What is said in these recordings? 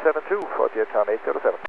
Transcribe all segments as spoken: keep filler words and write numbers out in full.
seven two for Jetson eight zero seven.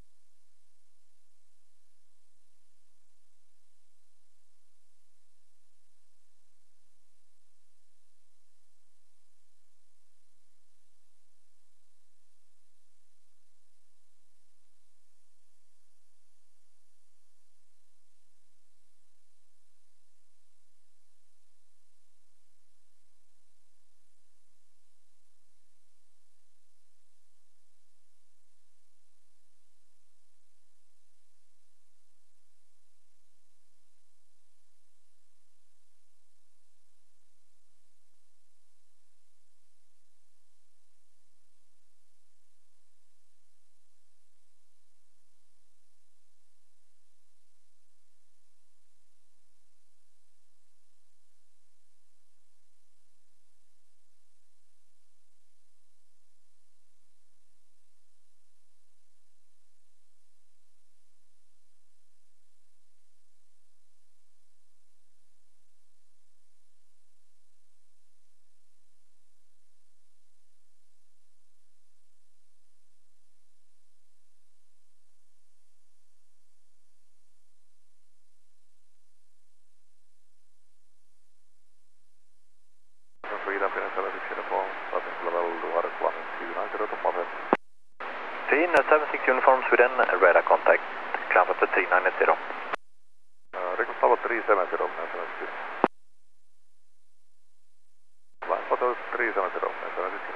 seven six uniform Sweden, radar contact, climb up to three nine zero. Uh, record tower three seven zero, seven six. Climb up to three seven zero, seven six.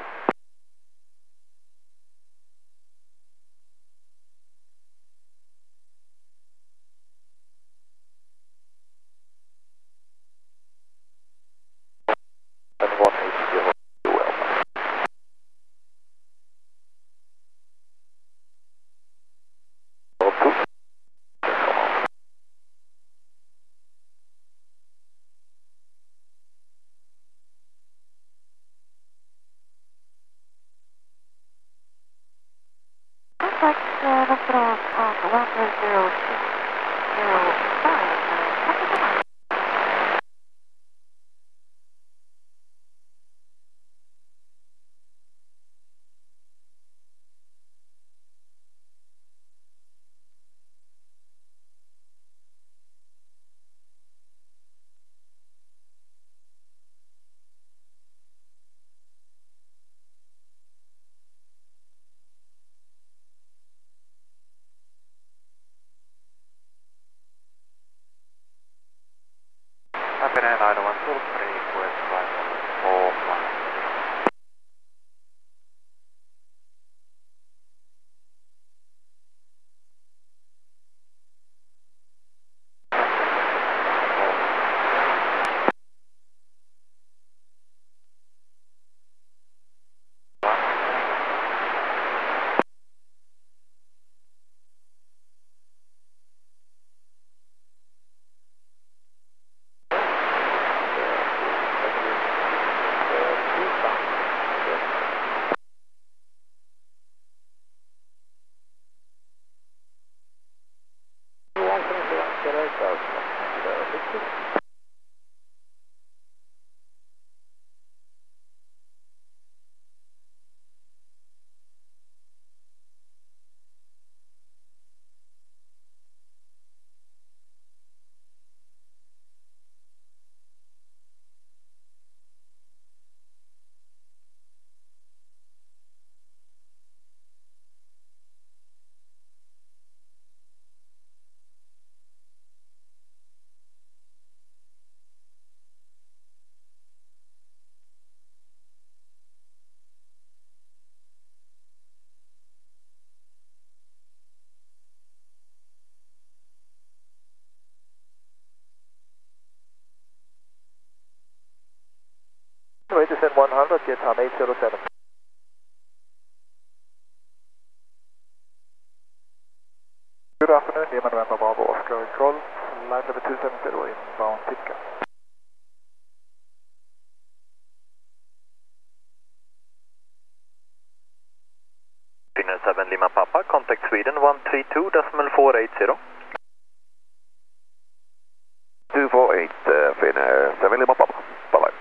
Descend one hundred, Jetson eight zero seven. Good afternoon, Yemen November Bravo Oscar Control, line level two seven zero inbound Sitka. Finland seven Lima Papa, contact Sweden one three two decimal four eight zero. two four eight, uh, Finland seven Lima Papa, bye bye.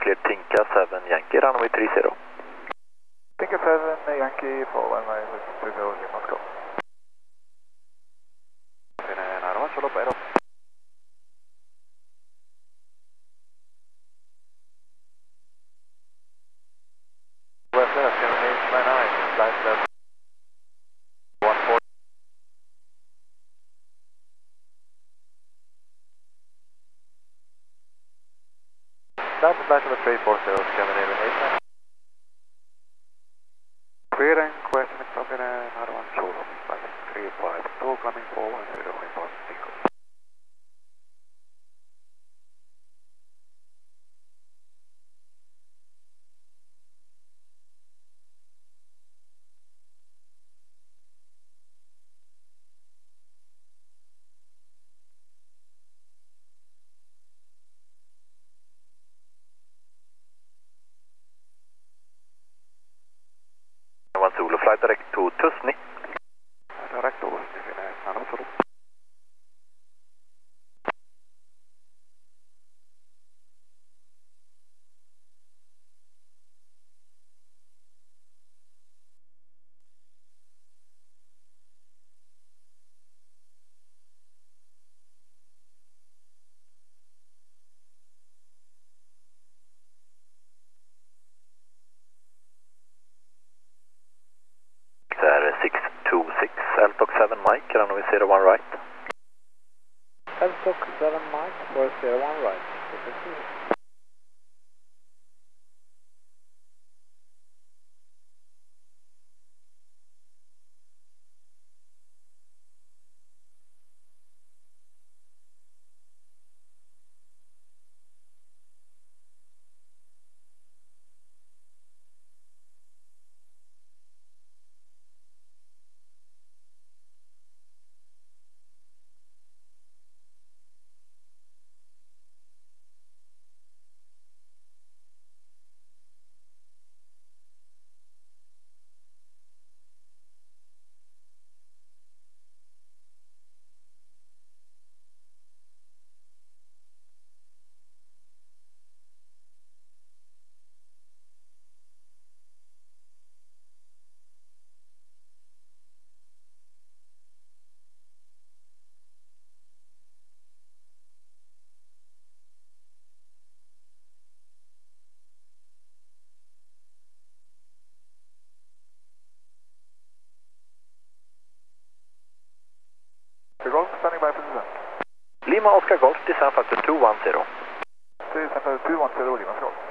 clear Tinka seven Yankee, runway three zero. Tinka seven Yankee for runway three zero, Lima Oscar. Tiene nada más, solo pero. West left, seven eight nine nine, flight left one four. Down to flight level three four zero, Scandinavian eight nine. Clear and question stop in another one solo, flight three five two, coming forward, zero, impulse, single. One Zulu, flight direct to Tusny. Direct over, nada más solo. six two six, Altoc seven Mike, runway zero one right. Altoc seven Mike for zero one right. Golf, standing by for descent. Lima Oscar Golf, descent factor two one zero. Descent factor two one zero, Lima Golf.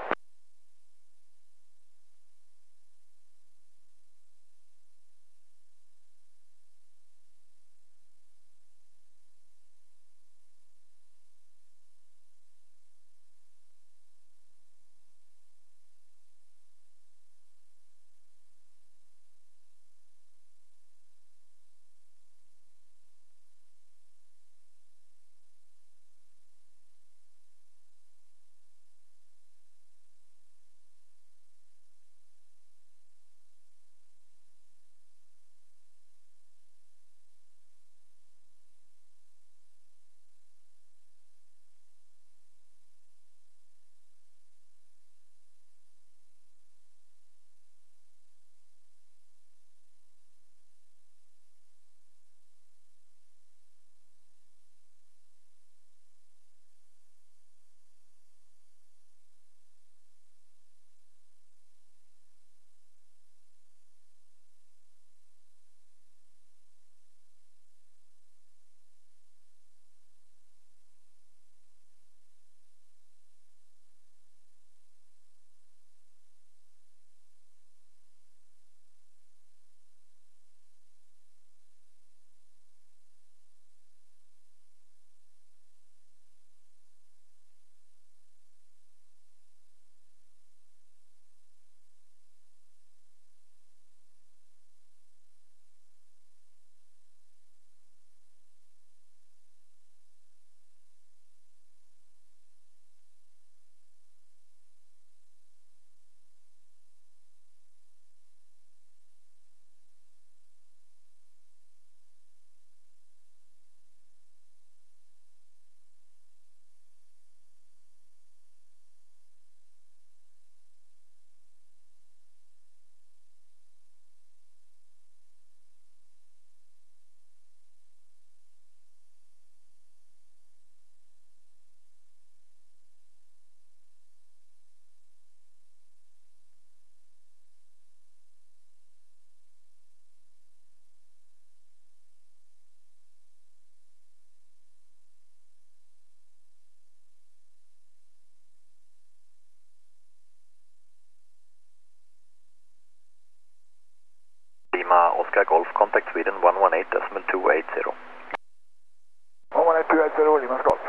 Lima Oscar Golf, contact Sweden one one eight decimal two eight zero. one one eight two eight zero, Lima Golf.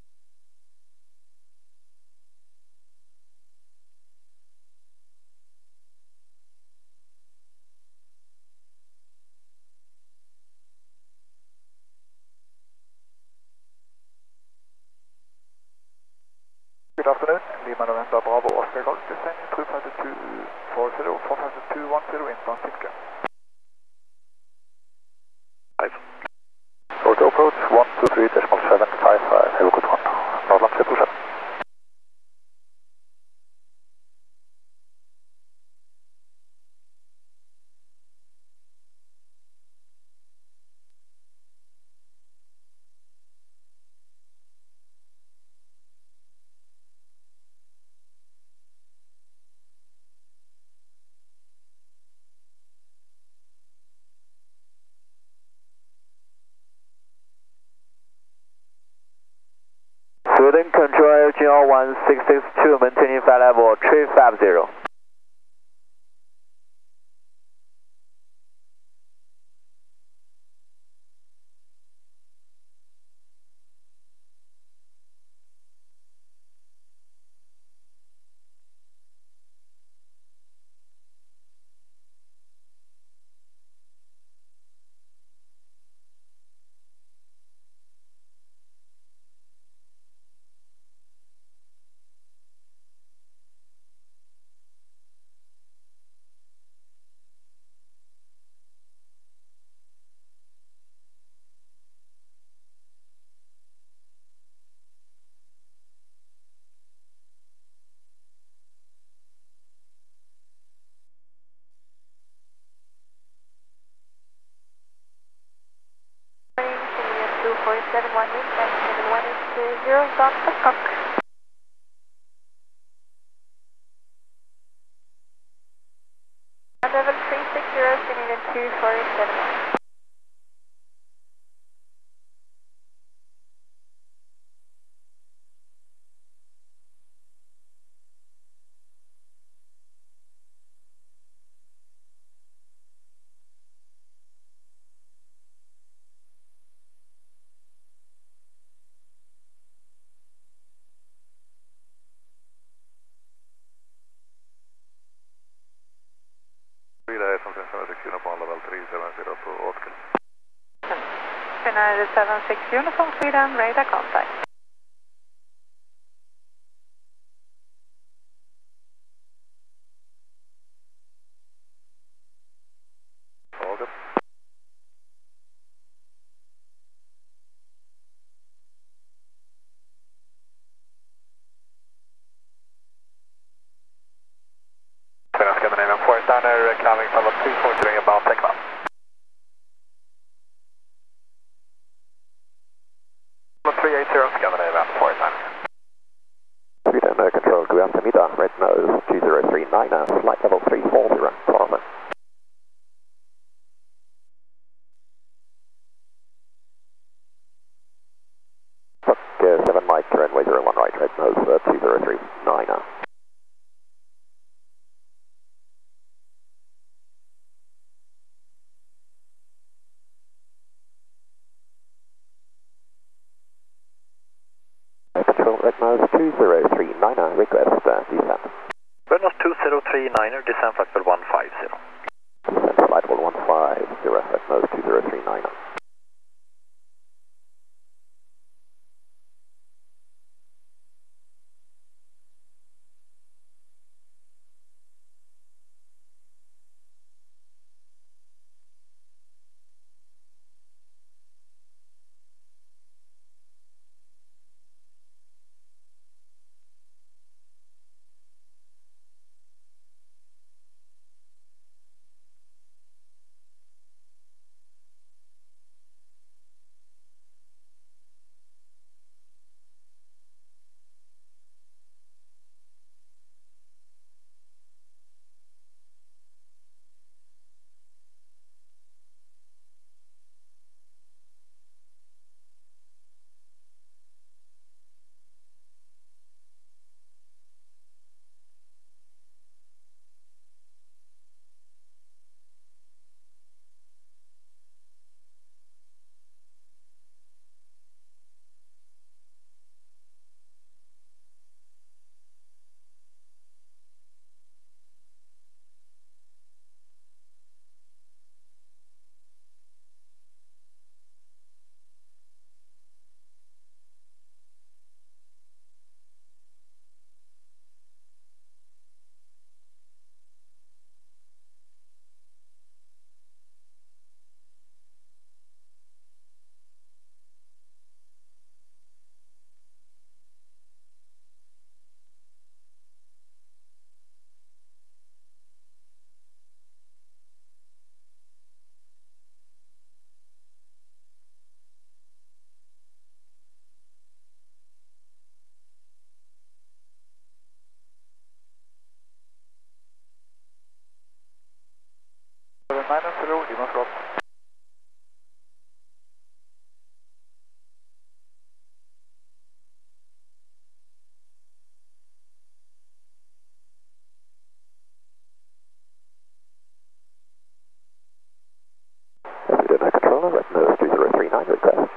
Good afternoon, Lima November Bravo Oscar Golf, descending three five two four zero, four five two one zero, inbound Sitka. five. Auto approach one two three decimal seven five five, have a good one. Northland triple seven. Sweden control G R one six six two, maintaining flight level three five zero. two four seven one eight nine seven one eight zero, Don Cook. Level three six zero, Sweden two four seven one. Vidare från seven six Uniform level three seven zero to Oscar. United seven six Uniform Sweden, radar contact. All Scandinavian four Standard, climbing level three four three, about Tekla. three eight zero, Scandinavian four Standard. Sweden uh, control, go after Mida, red nose two zero three nine, uh, flight level three four zero, Bravo. Fuck uh, seven Mike, runway zero one right, red nose uh, two zero three nine. Uh. Control red nose two zero three nine, uh, request uh, descent. Red nose two zero three nine, descent flight level one five zero. Descent flight level one five zero, red nose two zero three nine. Lima Foxtrot. Sweden Air Controller, red nose two zero three nine, request.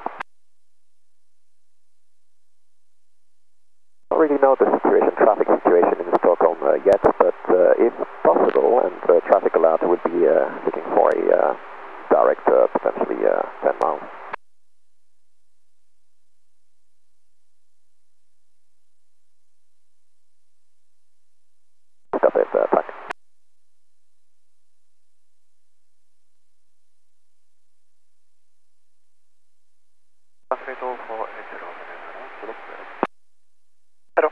I don't really know the situation, traffic situation in Stockholm uh, yet, but uh, if possible and uh, traffic allowed, would be uh, looking for a uh, direct, uh, potentially uh, ten miles. Got it, uh, tack. Traffic all for eight zero, Zulu. Hello.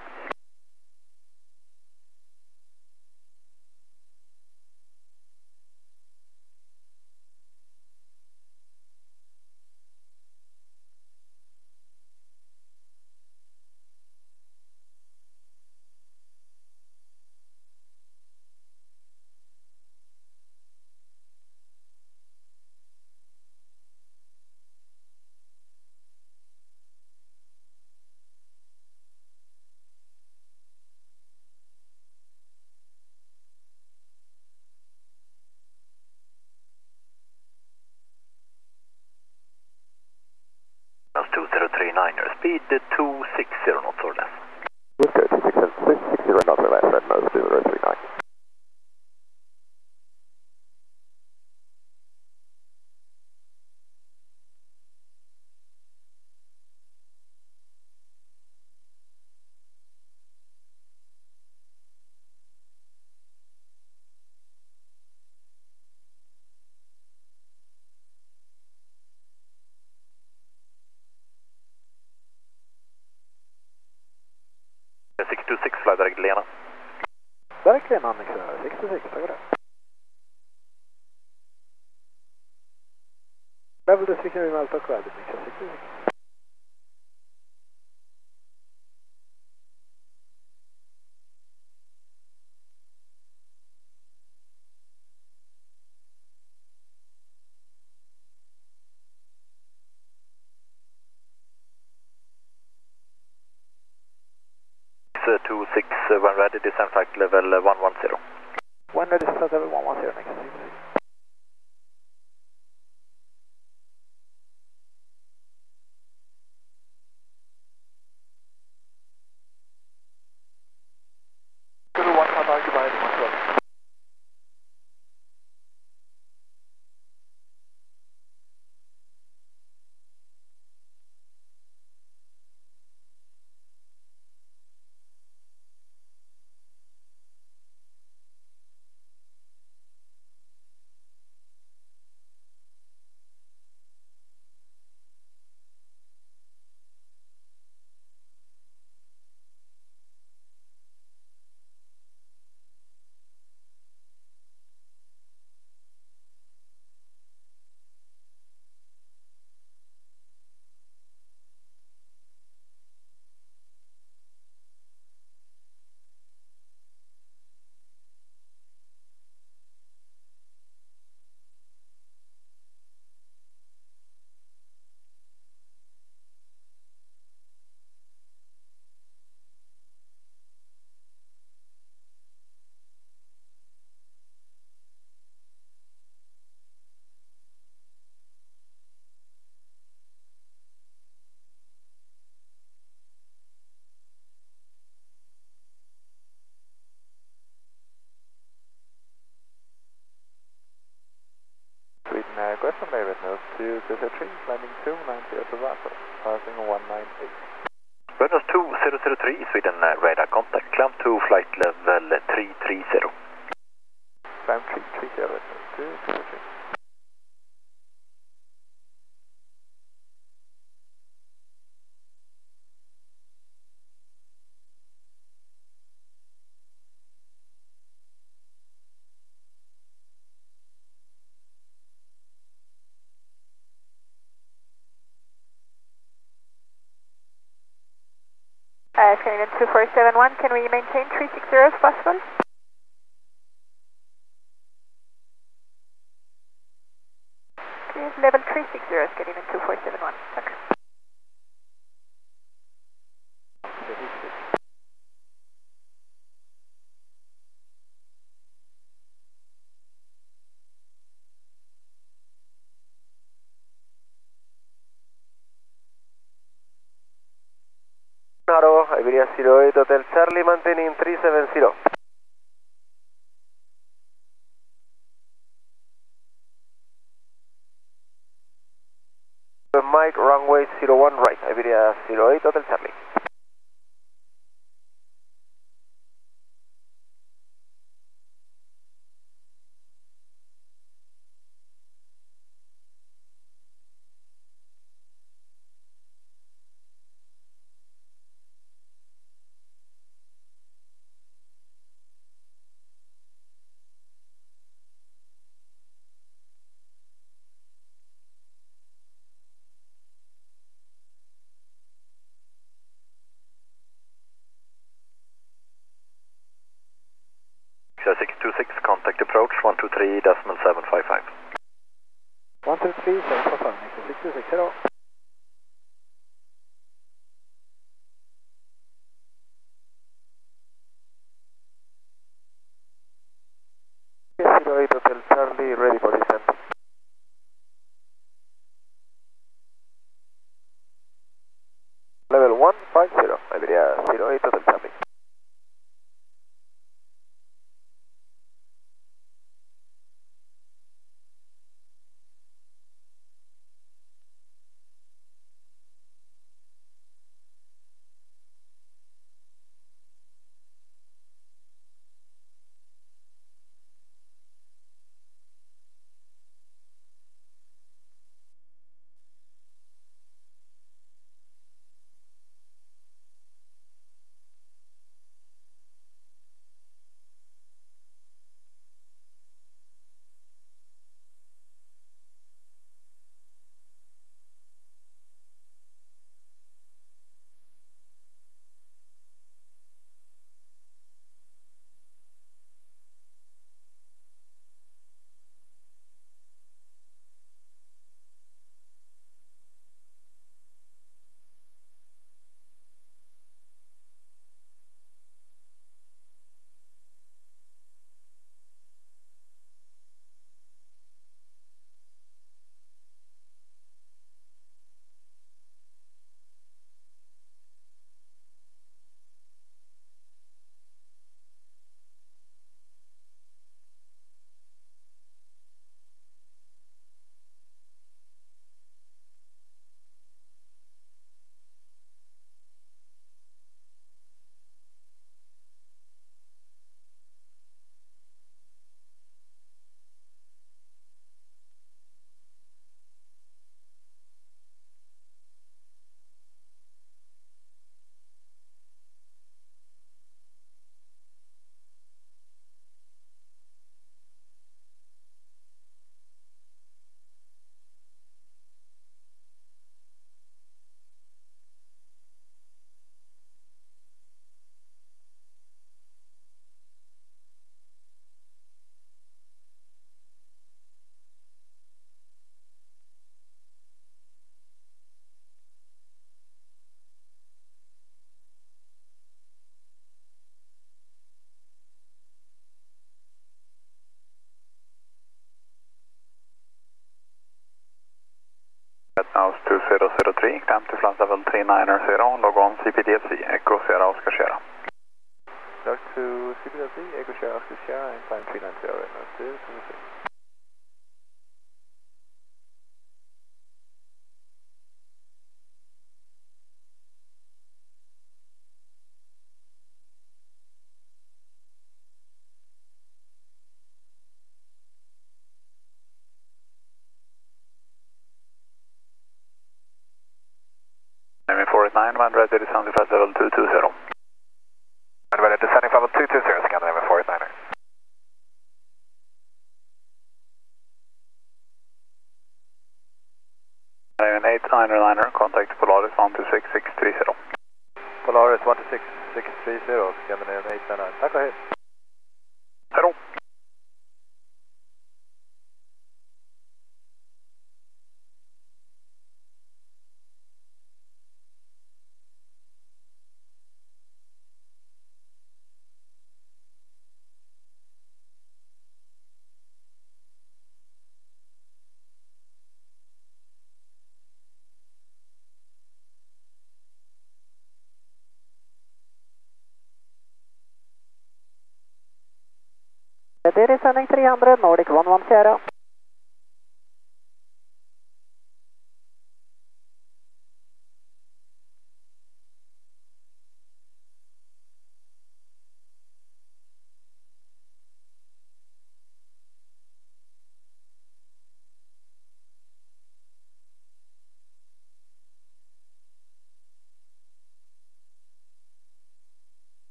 two zero three nine, speed two six zero knots or less. With go two six zero knots or less, red nose two zero three nine. six two six, fly direct Lena. Verkligen Annika, six two six, tack för det. Level district in Malta Credit, six two six. two six, uh, when ready, descent flight level uh, one one zero. When ready, start level one one zero, next six two six. Zulu one, contact goodbye, Lima Foxtrot. Sweden Air Question Bay, red nose two zero three, landing two ninety at the Vassar, passing one nine eight. Red nose two zero zero three, Sweden uh, radar contact, climb to flight level three three zero. Climb three three zero, red nose two zero three. Uh, Canadian two four seven one, can we maintain three six zero if possible? is level three six zero, Scandinavian two four seven one. Tack. Haro, Iberia zero eight Hotel Charlie, maintaining three seven zero. Mike, runway zero one right, Iberia zero eight Hotel Charlie. six two six, contact approach one two three decimal seven five five. one two three seven five five, six two six, hello. zero eight Hotel Charlie, ready for descent. Level one five zero, Iberia zero eight Hotel Charlie. House two zero zero three, climb to flight level three nine zero, log on C P D L C, Echo Sierra Oscar Sierra. Log to C P D L C, Echo Sierra Oscar Sierra, and climb three nine zero, and two seven six. four eight nine, one ready, descending flight level two two zero. And ready, descending level two two zero, Scandinavian four eight niner. Scandinavian eight niner niner, contact Polaris one two six six three zero. Polaris one two six six three zero, Scandinavian eight nine nine. Tack och hej. Hello. It is descending three hundred, Nordic one one Sierra.